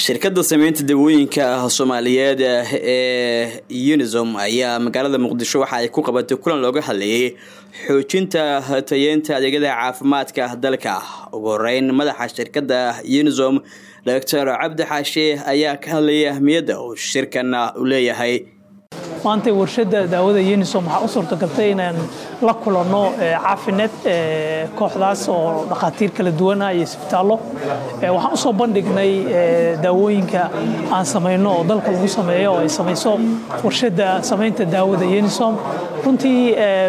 shirkadda sameynta dawooyinka Soomaaliyeed ee Unisom ayaa magaalada Muqdisho waxa ay ku qabatay kulan looga hadlayay xoojinta tayeynta adeegyada caafimaadka dalka. Ugu horeyn madaxa shirkadda Unisom Dr. Cabdi Xaashi ayaa ka hadlayay ahmiyadda uu shirkan u leeyahay. maanta warshada daawada Unisom waxa u suurtagaltay inaan la kulano caafimaad kooxdaas oo dhaqaatiir kala duwan ah iyo isbitaallo waxaan u soo bandhignay daawooyinka aan sameeyno oo dalka lagu sameeyo oo ay sameyso warshada sameynta daawada Unisom runtii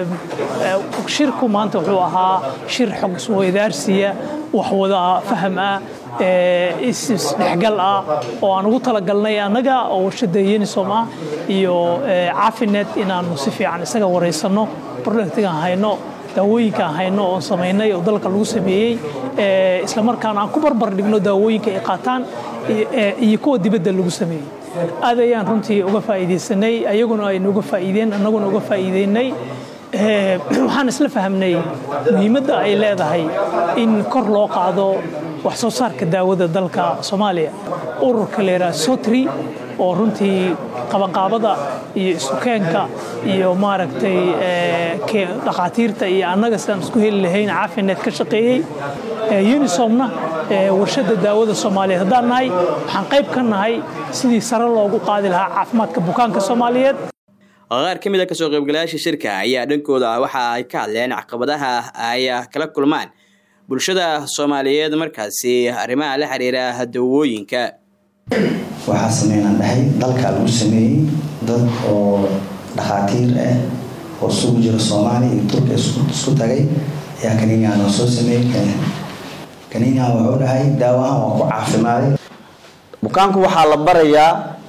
shirku maanta wuxuu ahaa shir xog isweydaarsiya wax wada faham ah isdhexgal ah oo aan ugu talagalnay anaga oo warshada Unisom ah iyo caafimaad inaanu si fiican isaga wareysano productiga hayno daawooyinka hayno oo sameynay oo dalka lagu sameeyay isla markaana aan ku barbar dhigno daawooyinka ay qaataan iyo kuwa dibadda lagu sameeyay aad ayaan runtii uga faa'iideysanay ayaguna ay uga faa'iideen anaguna uga faa'iideynay waxaan isla fahamnay muhiimadda ay leedahay in kor loo qaado wax soo saarka daawada dalka Soomaaliya ururka leeyahay Sotri oo runtii qabanqaabada iyo isukeenka iyo maaragtay dhaqaatiirta iyo annaga sidaan isku heli lahayn caafimaad ka shaqeeyay Unisomna warshada daawada Soomaaliyeed haddaan nahay waxaan qayb ka nahay sidii sare loogu qaadi lahaa caafimaadka bukaanka Soomaaliyeed. qaar ka mid ah ka soo qaybgalayaasha shirka ayaa dhankooda waxa ay ka hadleen caqabadaha ay kala kulmaan bulshada Soomaaliyeed markaasi arrimaha la xiriira dawooyinka. waxa sameeyaan dhahay dalka lagu sameeyay dad oo dhaqaatiir ah oo soo jira Soomaaliya iyo Turkiga isku tagay ayaa kaniiniyada soo sameeyay kaniiniyada wuxuu dhahay daawaha waa ku caafimaad bukaanku waxa la barayaa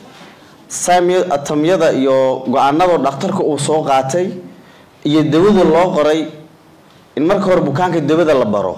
atamyada iyo go'aanada dhakhtarka uu soo qaatay iyo dawada loo qoray in marka hore bukaanka dawada la baro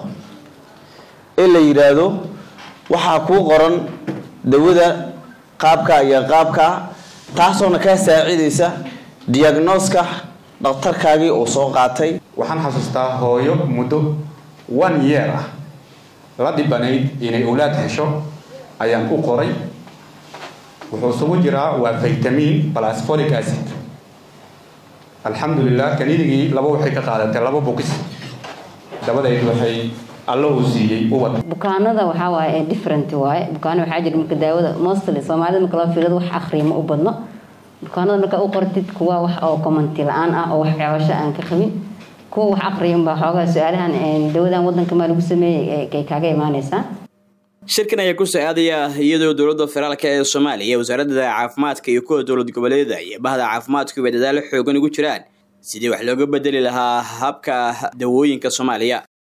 ee la yiraahdo waxa ku qoran dawada qaabka iyo qaabka taasoo ka saacideysa diagnoska dhakhtarkaagii uu soo qaatay. waxaan xasuustaa hooyo muddo 1 year ah la dhibanayd inay awlaad hesho ayaan u qoray wuxuu soo jiraa waa vitamin plus folic acid alxamdulillah kaniinigii laba waxay ka qaadatay laba box dabadeed waxay allo u siiyay bukaanada waxa waaye different waaye bukaanada waxa jira marka daawada mostly Soomaalida marka la fiiriyo wax akhriimo u badno bukaanada marka u qortid kuwa wax oo comment la'aan ah oo wax cabasho aan ka qabin kuwa wax akhriin baa xoogaa su'aalahan dawadan wadanka ma lagu sameeyay ay kaaga imaanaysaa. shirkan ayaa ku saadaya iyadoo dawladda federaalka ee Soomaaliya wasaaradda caafimaadka iyo kuwa dawlad goboleedyada iyo bahda caafimaadku ay dadaal xooggan ugu jiraan sidii wax looga bedeli lahaa habka dawooyinka Soomaaliya.